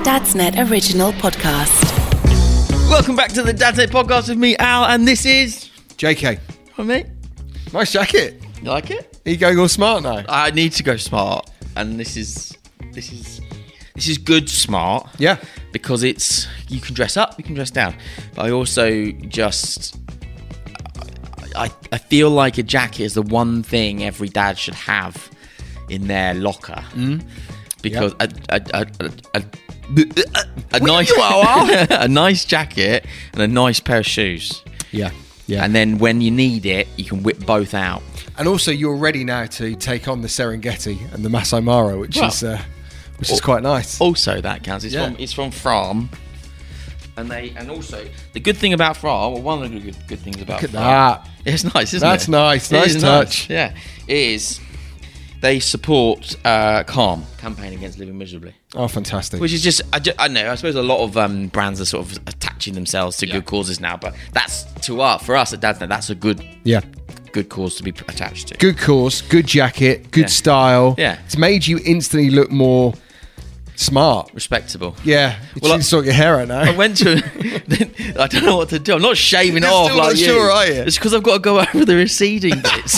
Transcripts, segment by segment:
Dadsnet Original Podcast. Welcome back to the Dadsnet Podcast with me, Al, and this is... JK. Hi, mate. Nice jacket. You like it? Are you going all smart now? I need to go smart, and this is good smart. Yeah. Because it's, you can dress up, you can dress down. But I also just... I feel like a jacket is the one thing every dad should have in their locker. Because a nice jacket and a nice pair of shoes. Yeah. Yeah. And then when you need it, you can whip both out. And also, you're ready now to take on the Serengeti and the Masai Mara, which is quite nice. Also, that counts. It's from Fram. And also the good thing about Fram, or one of the good things about Look at Fram, that. it's nice, isn't That's it? nice. It Nice is touch. Yeah, it is. They support Calm campaign against living miserably, Oh, fantastic. which is just I know. I suppose a lot of brands are sort of attaching themselves to good causes now, but that's for us at Dadsnet, that's a good cause to be attached to. Good cause, good jacket, good style. Yeah. It's made you instantly look more smart. Respectable. Yeah. Well, You sort your hair out now. I went to. I don't know what to do. I'm not shaving You're off still like not you. sure, are you? It's because I've got to go over the receding bits.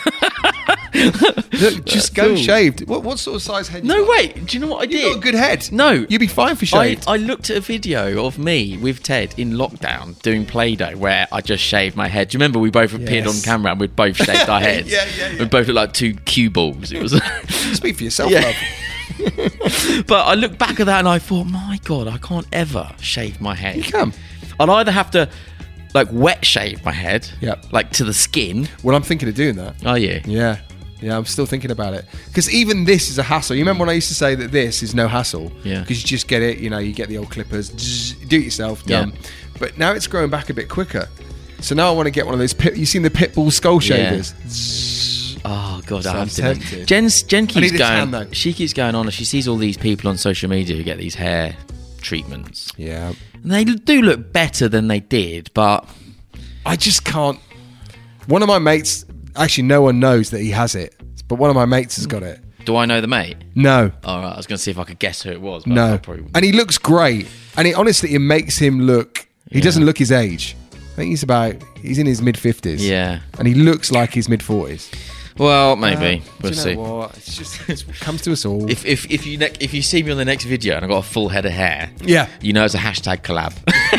Look, just go Cool. shaved. What sort of size head you No, got? wait. Do you know what I You've did? got a good head. No. You'd be fine for shaved. I looked at a video of me with Ted in lockdown doing Play-Doh where I just shaved my head. Do you remember we both appeared on Yes. camera and we both shaved our heads? Yeah. We both looked like two cue balls. It was. Speak for yourself, Yeah. love. But I looked back at that and I thought, my God, I can't ever shave my head. You can. I'd either have to wet shave my head, Yep. like to the skin. Well, I'm thinking of doing that. Are you? Yeah, I'm still thinking about it. Because even this is a hassle. You remember when I used to say that this is no hassle? Yeah. Because you just get it, you get the old clippers, do it yourself, done. Yeah. But now it's growing back a bit quicker. So now I want to get one of those, you've seen the Pitbull skull shavers? Oh God, So I I'm have to. tempted. Jen I keeps need a going. tan, though. She keeps going on, and she sees all these people on social media who get these hair treatments, Yeah. and they do look better than they did. But I just can't. One of my mates, actually no one knows that he has it, but one of my mates has got it. do I know the mate? No. All right, I was going to see if I could guess who it was. But I No. probably wouldn't. And he looks great. And honestly, it makes him look... He doesn't look his age. I think he's in his mid-50s. Yeah. And he looks like his mid-40s. Well, maybe we'll Do you see. know what? It comes to us all. If you see me on the next video and I've got a full head of hair, Yeah. you know it's a hashtag collab.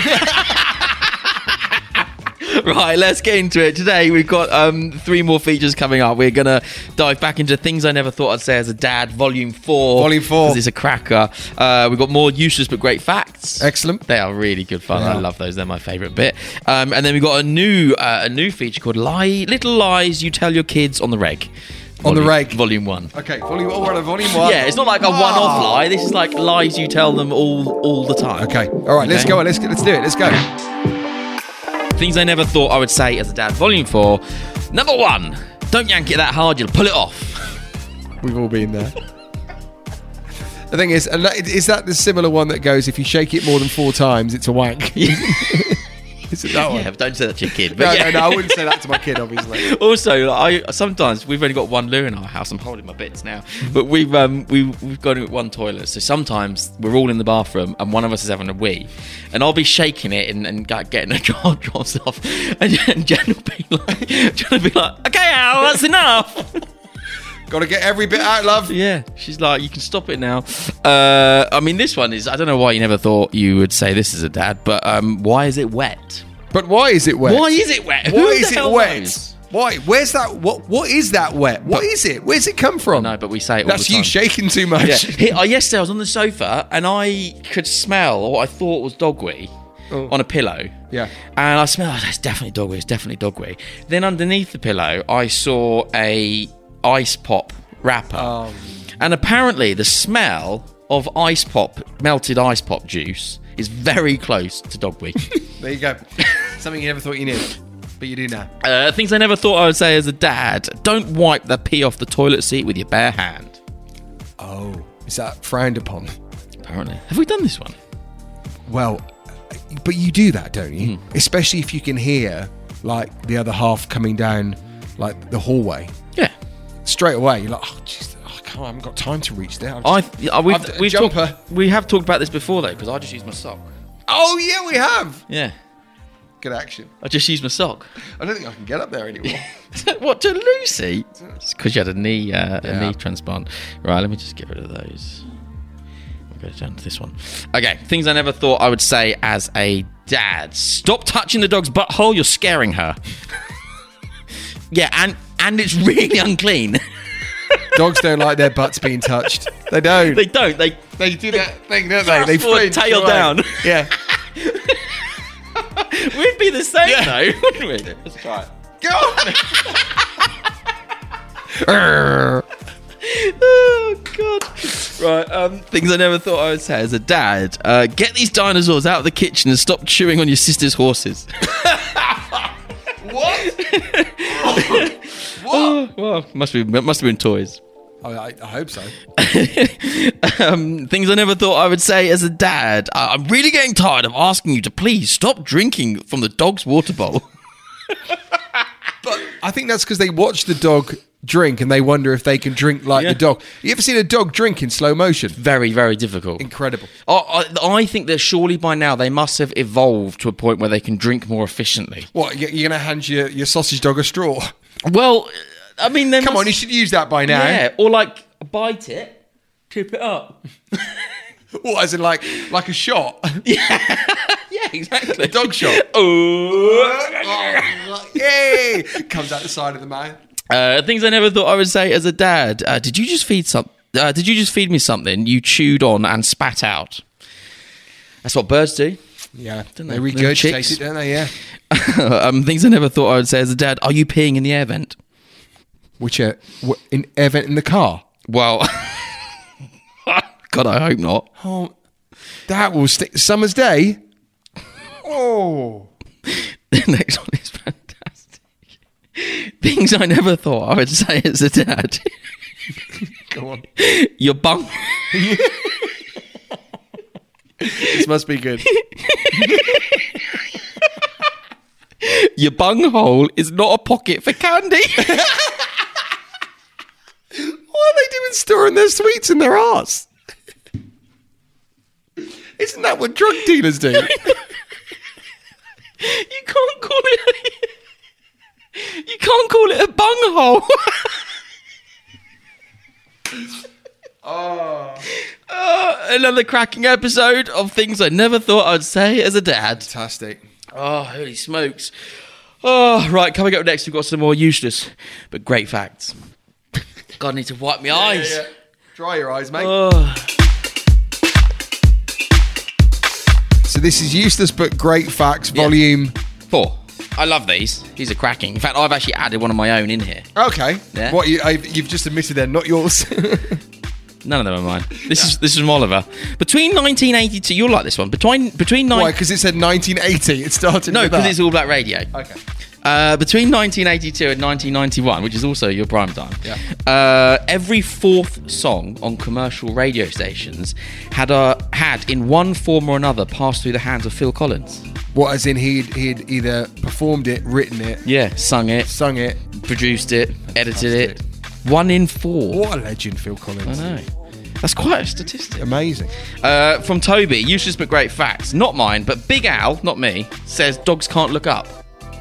Right, let's get into it. Today we've got 3 more features coming up. We're going to dive back into Things I Never Thought I'd Say as a Dad, Volume 4. Volume 4. 'Cause it's a cracker. We've got more useless but great facts. Excellent. They are really good fun. Yeah. I love those. They're my favourite bit. And then we've got a new feature called Little Lies You Tell Your Kids on the Reg. On the Reg. Volume 1. Okay, we're on volume 1. Yeah, it's not like a one-off lie. This is like lies you tell them all the time. Okay, all right, let's Okay. go. Let's do it. Let's go. Things I never thought I would say as a dad. Volume 4. Number 1. Don't yank it that hard. You'll pull it off. We've all been there. The thing is that the similar one that goes, if you shake it more than 4 times, it's a wank? Is it that one? Yeah, but don't say that to your kid. But No, I wouldn't say that to my kid, obviously. Also, sometimes we've only got one loo in our house. I'm holding my bits now, but we've got one toilet. So sometimes we're all in the bathroom and one of us is having a wee, and I'll be shaking it and getting a jar drops off, and Jen will be like, "Okay, Al, that's enough." Got to get every bit out, love. Yeah, she's like, "You can stop it now." I mean, this one is, I don't know why you never thought you would say this as a dad, but why is it wet? But why is it wet? Why is it wet? Why Who is the it hell wet? knows? Why? Where's that? What is that wet? What is it? Where's it come from? No, but we say it all That's the time. you shaking too much. Yeah. Yesterday I was on the sofa and I could smell what I thought was dog wee on a pillow. Yeah. And I smelled, that's definitely dog wee, it's definitely dog wee. Then underneath the pillow, I saw a ice pop wrapper. And apparently the smell of melted ice pop juice is very close to dog wee. There you go. Something you never thought you knew, but you do now. Things I never thought I would say as a dad. Don't wipe the pee off the toilet seat with your bare hand. Oh, is that frowned upon? Apparently. Have we done this one? Well, but you do that, don't you? Especially if you can hear like the other half coming down like the hallway. Yeah. Straight away, you're like, oh, jeez, I I haven't got time to reach there. We have talked about this before though, because I just use my sock. Oh yeah, we have. Yeah, Good action. I just use my sock. I don't think I can get up there anymore. What, to Lucy? It's because you had a knee transplant. Right, let me just get rid of those. We'll go down to this one. Okay, things I never thought I would say as a dad. Stop touching the dog's butthole. You're scaring her. Yeah, and it's really unclean. Dogs don't like their butts being touched. They don't. They don't. They do that thing, don't they? They flinch tail away. down. Yeah. We'd be the same though, wouldn't we? Let's try it. Go on. Oh God! Right, things I never thought I would say as a dad. Get these dinosaurs out of the kitchen and stop chewing on your sister's horses. What? Oh, well, must have been toys. I hope so. Things I never thought I would say as a dad. I'm really getting tired of asking you to please stop drinking from the dog's water bowl. But I think that's because they watch the dog drink and they wonder if they can drink like the dog. You ever seen a dog drink in slow motion? Very, very difficult. Incredible. I think that surely by now they must have evolved to a point where they can drink more efficiently. What, you're going to hand your sausage dog a straw? Well, I mean... Come on, you should use that by now. Yeah, or like bite it, tip it up. What, as in like a shot? Yeah, exactly. A dog shot. Oh. Yay! Comes out the side of the mouth. Things I never thought I would say as a dad. Did you just feed me something you chewed on and spat out? That's what birds do. Yeah, Don't they they? regurgitate it, don't they? Yeah. Things I never thought I would say as a dad. Are you peeing in the air vent? Which in air vent in the car? Well, God, I hope not. Oh, that will stick. Summer's day. Oh. The next one is fantastic. Things I never thought I would say as a dad. Go on. Your bung. This must be good. Your bunghole is not a pocket for candy. What are they doing storing their sweets in their arse? Isn't that what drug dealers do? You can't call it a bunghole. Another cracking episode of things I never thought I'd say as a dad. Fantastic. Oh, holy smokes. Oh, right, coming up next, we've got some more useless but great facts. God, I need to wipe my eyes. Yeah. Dry your eyes, mate. Oh. So this is Useless But Great Facts, Volume 4. I love these. These are cracking. In fact, I've actually added one of my own in here. Okay. Yeah. What, you've just admitted they're not yours? None of them are mine. This is from Oliver. Between 1982, you'll like this one. Between Why? Because it said 1980. It started. No, with because that. it's All Black Radio. Okay. Between 1982 and 1991, which is also your prime time, every fourth song on commercial radio stations had in one form or another passed through the hands of Phil Collins. What, as in he'd either performed it, written it, Sung it, produced it, edited it. 1 in 4. What a legend, Phil Collins. I know. That's quite a statistic. Amazing. From Toby, useless but great facts. Not mine, but Big Al, not me, says dogs can't look up.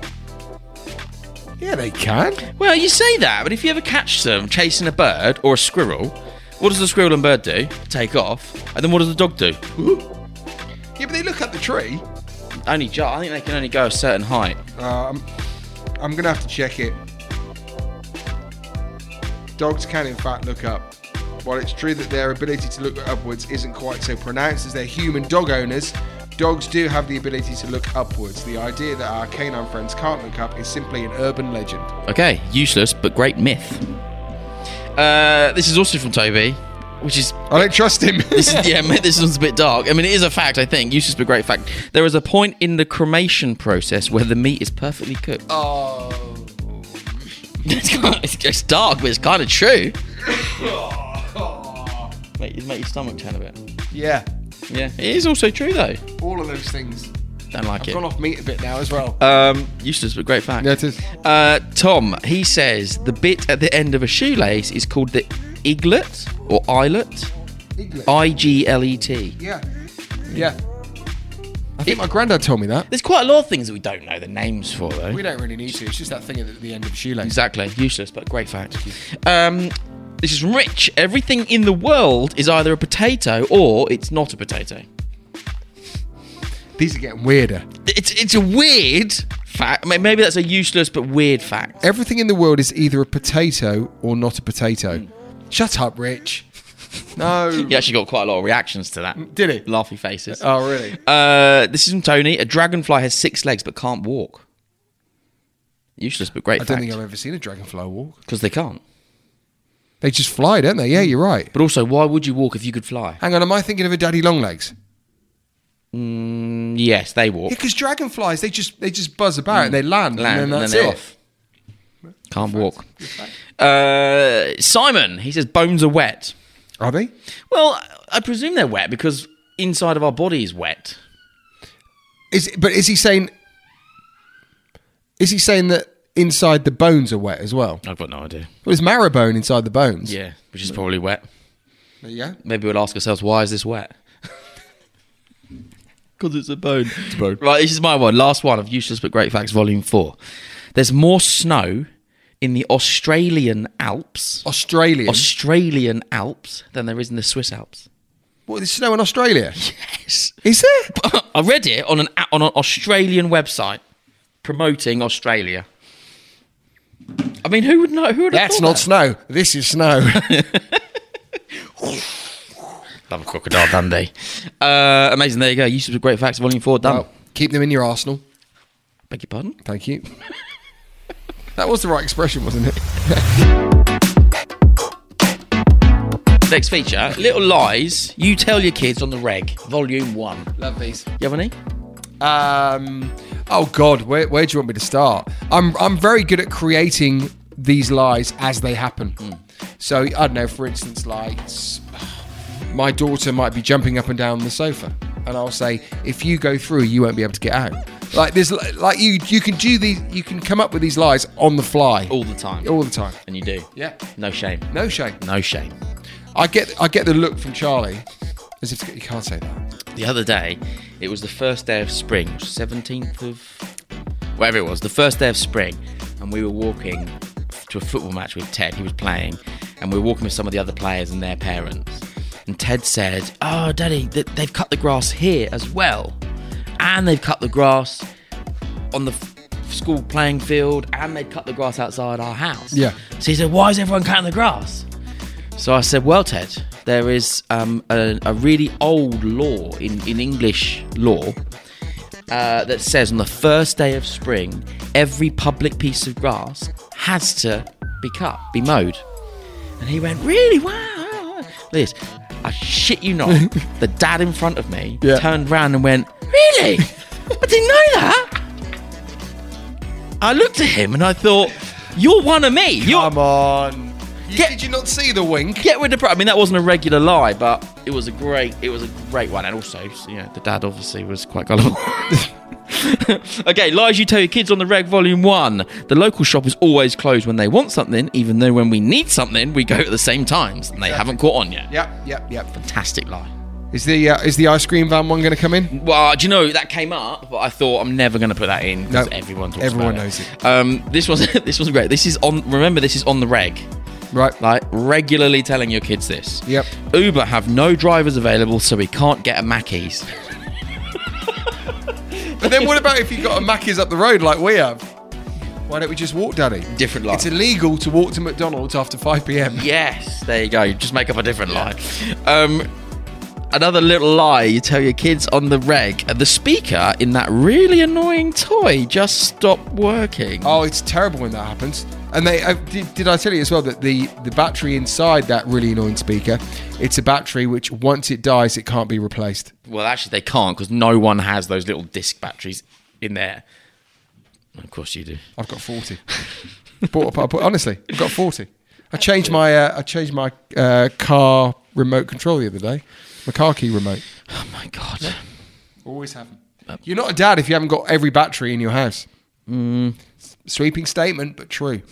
Yeah, they can. Well, you say that, but if you ever catch them chasing a bird or a squirrel, what does the squirrel and bird do? Take off. And then what does the dog do? Yeah, but they look up the tree. I think they can only go a certain height. I'm going to have to check it. Dogs can, in fact, look up. While it's true that their ability to look upwards isn't quite so pronounced as their human dog owners, dogs do have the ability to look upwards. The idea that our canine friends can't look up is simply an urban legend. Okay, useless but great myth. This is also from Toby, which is... I don't trust him. This one's a bit dark. I mean, it is a fact, I think. Useless but great fact. There is a point in the cremation process where the meat is perfectly cooked. Oh... It's dark, but it's kind of true. Make your stomach turn a bit. Yeah. Yeah, it is also true though. All of those things. Don't like it. I've gone off meat a bit now as well. Useless but great fact. Yeah, it is. Tom, he says the bit at the end of a shoelace is called the Iglet or Islet? Iglet. I-G-L-E-T. Yeah. Yeah. I think my granddad told me that. There's quite a lot of things that we don't know the names for, though. We don't really need to. It's just that thing at the end of the shoelace. Exactly. Useless, but great fact. This is from Rich. Everything in the world is either a potato or it's not a potato. These are getting weirder. It's a weird fact. Maybe that's a useless but weird fact. Everything in the world is either a potato or not a potato. Shut up, Rich. No. He actually got quite a lot of reactions to that. Did he? Laughy faces. Oh, really? This is from Tony. A dragonfly has 6 legs but can't walk. Useless but great I fact. don't think I've ever seen a dragonfly walk. Because they can't. They just fly, don't they? Yeah, you're right. But also, why would you walk if you could fly? Hang on, am I thinking of a daddy long legs? Yes, they walk. Yeah, because dragonflies, they just buzz about and they land and then that's they're it. off. Can't walk. Simon, he says bones are wet. Are they? Well, I presume they're wet because inside of our body is wet. Is he saying that inside the bones are wet as well? I've got no idea. Well, there's marrow bone inside the bones. Yeah, which is probably wet. There you go. Maybe we'll ask ourselves, why is this wet? Because it's a bone. It's a bone. Right, this is my one. Last one of Useless But Great Facts, Volume 4. There's more snow in the Australian Alps. Australian Alps than there is in the Swiss Alps. What, there's snow in Australia? Yes. Is there? I read it on an Australian website promoting Australia. I mean, who would know? Who would have That's thought not that? snow. This is snow. Love a crocodile Dundee. Amazing. There you go. Useless But Great Facts, Volume 4 done. Well, keep them in your arsenal. Beg your pardon? Thank you. That was the right expression, wasn't it? Next feature, Little Lies You Tell Your Kids on the Reg, Volume 1. Love these. You have any? Oh God, where do you want me to start? I'm very good at creating these lies as they happen. So I don't know, for instance, like my daughter might be jumping up and down the sofa, and I'll say, if you go through, you won't be able to get out. Like there's like you can do these, you can come up with these lies on the fly All the time. all the time. And you do. Yeah, No shame. no shame. No shame. I get the look from Charlie as if you can't say that. The other day, it was the first day of spring, 17th of... whatever it was, the first day of spring, and we were walking to a football match with Ted, he was playing, and we were walking with some of the other players and their parents. And Ted said, oh, Daddy, they've cut the grass here as well. And they've cut the grass on the school playing field, and they've cut the grass outside our house. Yeah. So he said, why is everyone cutting the grass? So I said, well, Ted, there is a really old law in English law that says on the first day of spring, every public piece of grass has to be mowed. And he went, really? Wow. This, I shit you not, the dad in front of me turned round and went, really? I didn't know that. I looked at him and I thought, you're one of me. Come on. Did you not see the wink? Get with the... I mean, that wasn't a regular lie, but it was a great one. And also, the dad obviously was quite gullible. Okay, Lies You Tell Your Kids on the Reg, Volume 1. The local shop is always closed when they want something, even though when we need something, we go at the same times, and they haven't caught on yet. Yep. Fantastic lie. Is the ice cream van one going to come in? Well, do you know, that came up, but I thought I'm never going to put that in, because everyone talks everyone about knows it. This was great. This is on... Remember, this is on the Reg. Right. Like, regularly telling your kids this. Yep. Uber have no drivers available, so we can't get a Mackey's. But then what about if you got a Mackey's up the road like we have? Why don't we just walk, Daddy? Different lie. It's illegal to walk to McDonald's after 5 p.m. Yes, there you go. Just make up a different lie. Another little lie you tell your kids on the Reg. The speaker in that really annoying toy just stopped working. Oh, it's terrible when that happens. And they did I tell you as well that the battery inside that really annoying speaker, it's a battery which once it dies, it can't be replaced. Well, actually, they can't because no one has those little disc batteries in there. Of course you do. I've got 40. Honestly, I've got 40. I changed my car remote control the other day. My car key remote. Oh my God. Yeah. Always have them. You're not a dad if you haven't got every battery in your house. Sweeping statement, but true.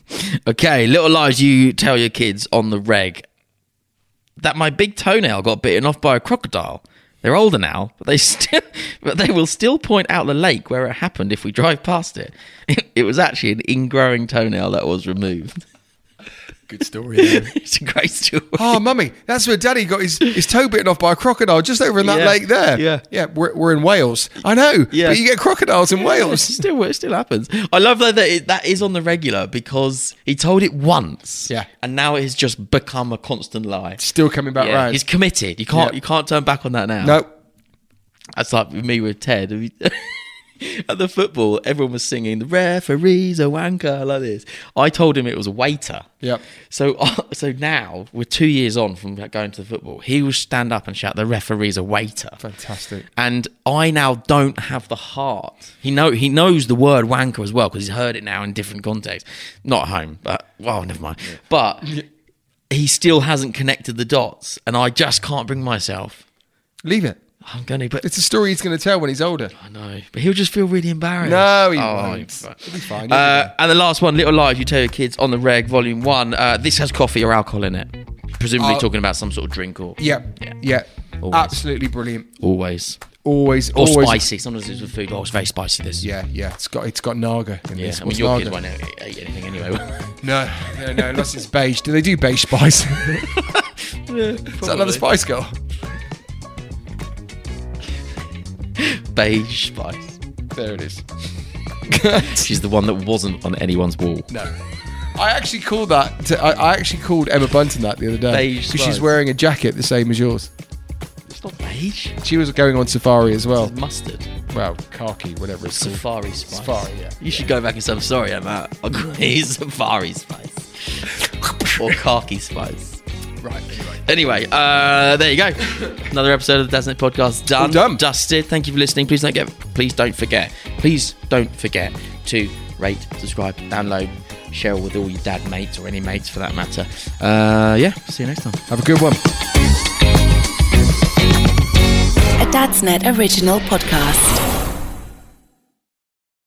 Okay, little lies you tell your kids on the reg. That my big toenail got bitten off by a crocodile. They're older now, but they will still point out the lake where it happened if we drive past it. It was actually an ingrowing toenail that was removed. Good story. Then. It's a great story. Oh, mummy, that's where Daddy got his toe bitten off by a crocodile just over in that lake there. Yeah. We're in Wales. I know. Yeah. But you get crocodiles in Wales. It still happens. I love that that is on the regular because he told it once. Yeah. And now it has just become a constant lie. Still coming back round. He's committed. You can't turn back on that now. No. That's like me with Ted. At the football, everyone was singing, "The referee's a wanker," like this. I told him it was a waiter. Yep. So now, we're 2 years on from going to the football, he will stand up and shout, "The referee's a waiter." Fantastic. And I now don't have the heart. He knows the word wanker as well because he's heard it now in different contexts. Not at home, but, well, never mind. Yeah. But he still hasn't connected the dots, and I just can't bring myself. Leave it. I'm going to, but it's a story he's going to tell when he's older. I know, but he'll just feel really embarrassed. No, he won't. He'll be fine. And the last one, little lies you tell your kids on the reg, volume 1. This has coffee or alcohol in it. Presumably talking about some sort of drink or... Yeah. Always. Absolutely brilliant. Always. Or spicy. Sometimes it's with food. Oh, it's very spicy, this. Yeah. It's got naga in this. I mean, your kids won't eat anything anyway. No, unless it's beige. Do they do beige spice? Is that another Spice Girl? Beige spice. There it is. She's the one that wasn't on anyone's wall. No. I actually called I actually called Emma Bunton that the other day. Because she's wearing a jacket the same as yours. It's not beige. She was going on safari as well. It's mustard. Well, khaki, whatever it's called. Safari spice. Safari, yeah. You should go back and say, "I'm sorry, Emma. I agree, safari spice." Or khaki spice. Right. Anyway, there you go. Another episode of the Dadsnet Podcast done. Dusted. Thank you for listening. Please don't forget to rate, subscribe, download, share with all your dad mates or any mates for that matter. See you next time. Have a good one. A Dadsnet original podcast.